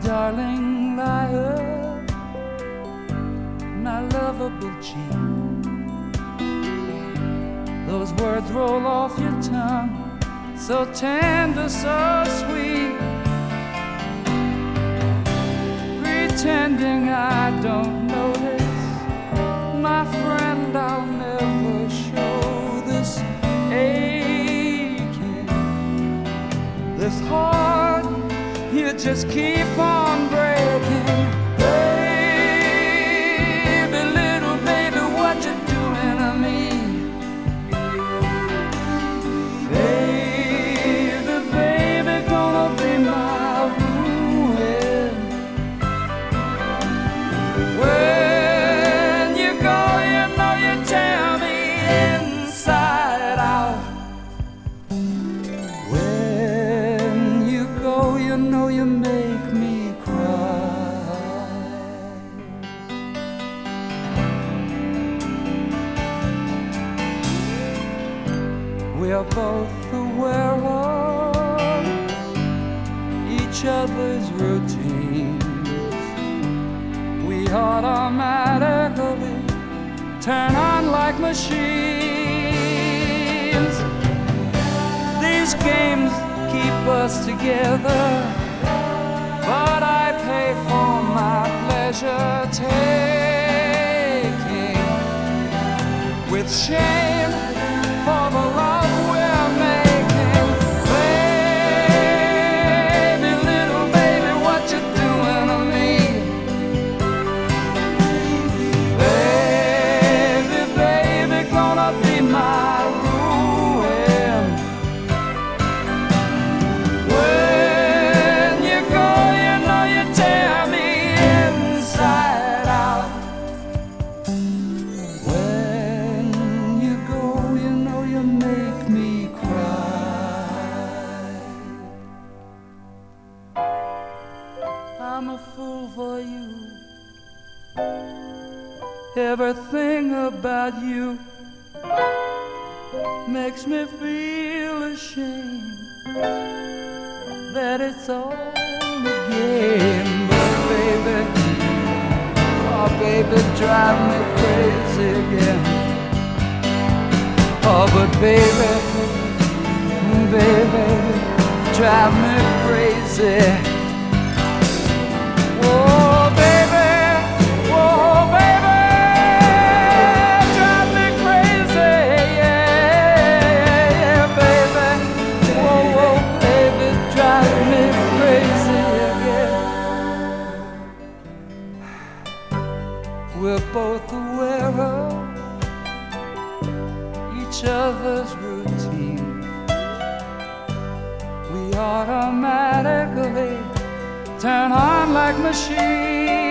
darling liar, my lovable cheek. Those words roll off your tongue, so tender, so sweet. Pretending I don't notice, my friend, I'll never show this aching, this heart you just keep on breaking. Baby, little baby, what you doing to me? Baby, baby, gonna be my ruin. When you go, you know you tear me inside out. When you go, you know you make me cry. We are both aware of each other's routines. We automatically turn on like machines. These games keep us together, but I pay for my pleasure taking with shame for the love we're making. Baby, little baby, what you doing to me? Baby, baby, gonna be my ruin. When you go, you know you tear me inside out. When you go, you know you make me cry. I'm a fool for you. Everything about you makes me feel ashamed that it's all a game. But baby, oh baby, drive me crazy again. Oh, but baby, baby, drive me crazy. Oh, baby, oh, baby, drive me crazy, yeah, baby. Oh, oh, baby, drive me crazy again. We're both aware of each other's routine. We automatically turn on like machines.